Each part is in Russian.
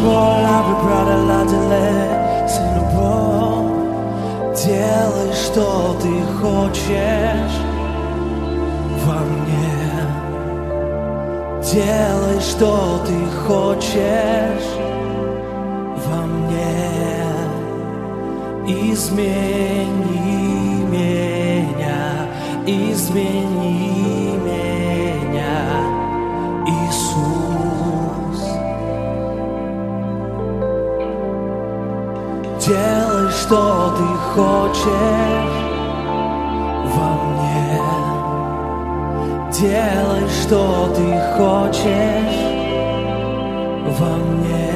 Делай, что ты хочешь во мне. Делай, что ты хочешь во мне. Измени меня, измени меня, Иисус. Делай, что ты хочешь во мне. Делай, что ты хочешь во мне.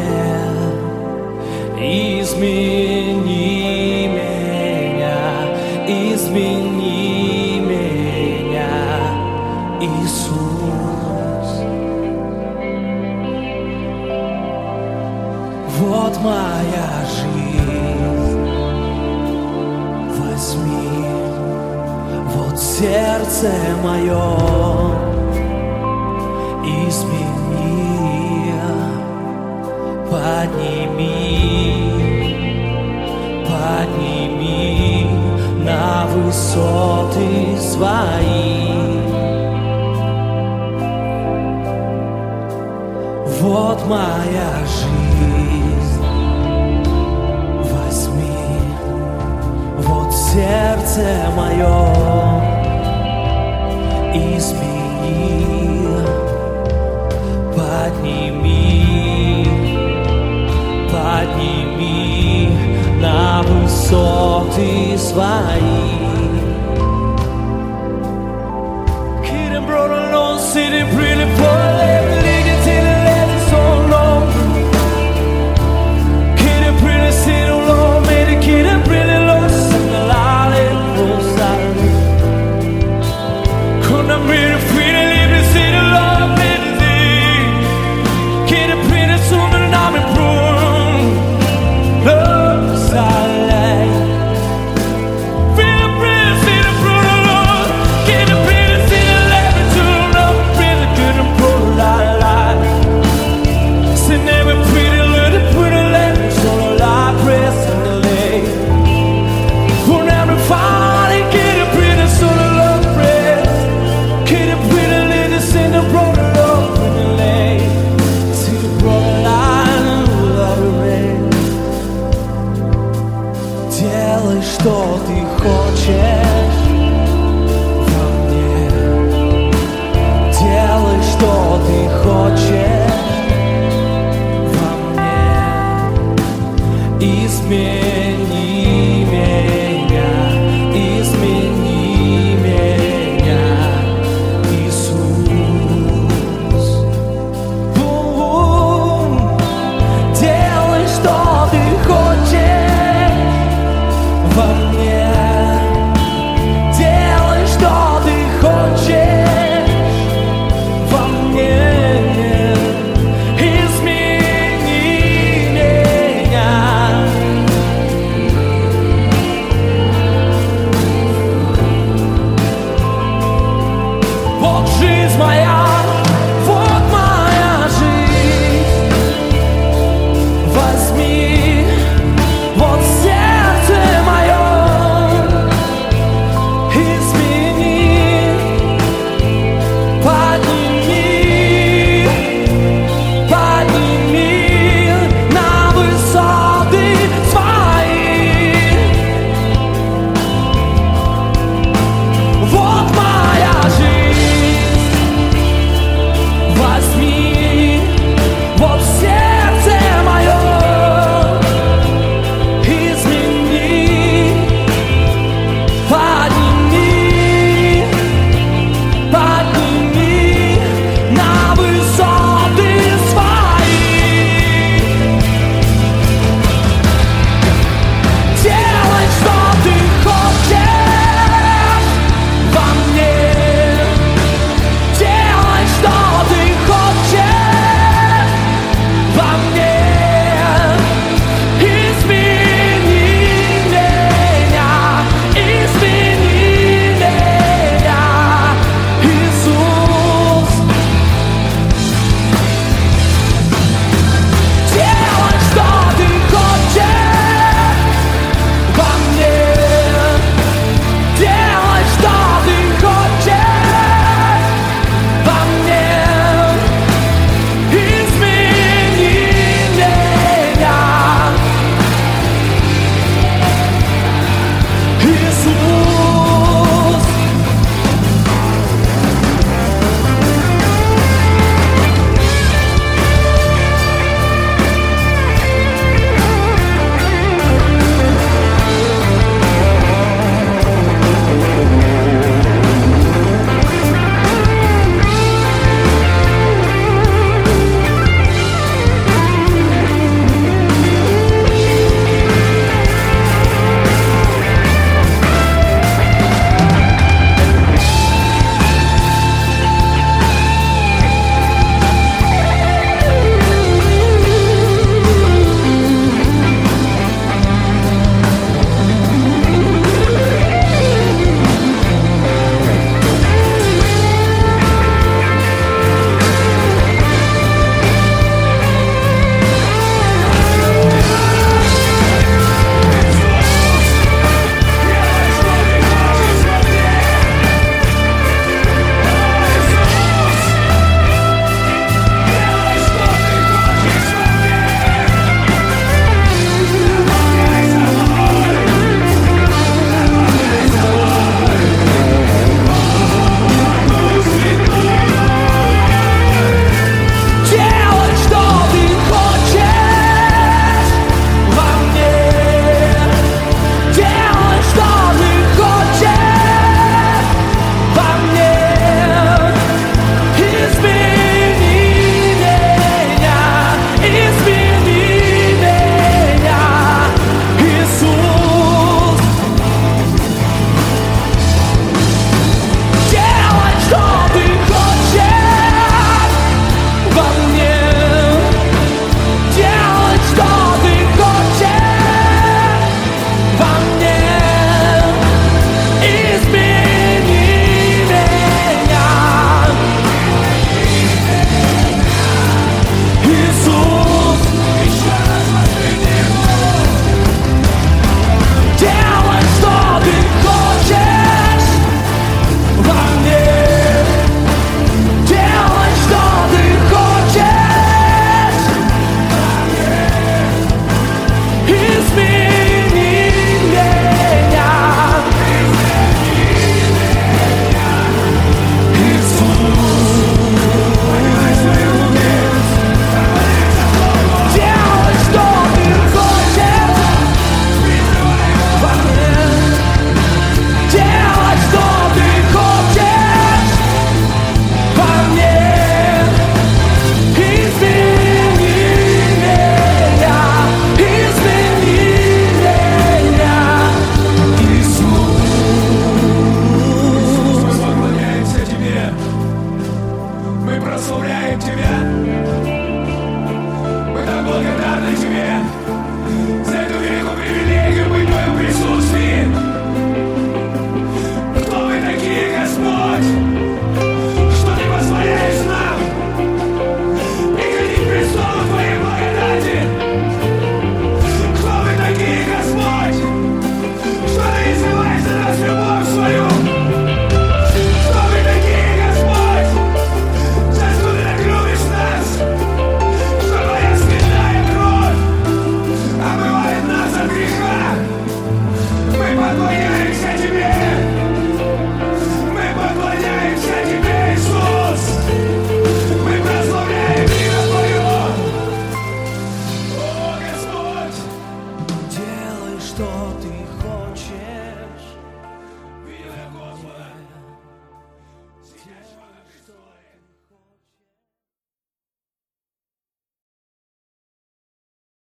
Измени меня, измени меня, Иисус. Вот моя жизнь. Возьми, вот сердце мое, измени, подними на высоты свои. Вот моя жизнь. Сердце мое, измени, подними на высоты свои. Kidden brought along, sitting pretty poor, legged till the legend so long. Kidden pretty, sitting low, made a kidden pretty low. I'm really pretty, living city, love, busy. Get it pretty soon, and I'm improved. Love silent. Really pretty, city, brutal, love. Get it pretty, city, living too love. Really good and brutal, life. Sitting there with pretty little, pretty lady, so a lot press in the leg. Won't ever find it, get it pretty, so the love press. Kid a pretty lady, send a brother up in the lane. See the brother line of love rain. Делай, что ты хочешь во мне. Делай, что ты хочешь во мне. Измени.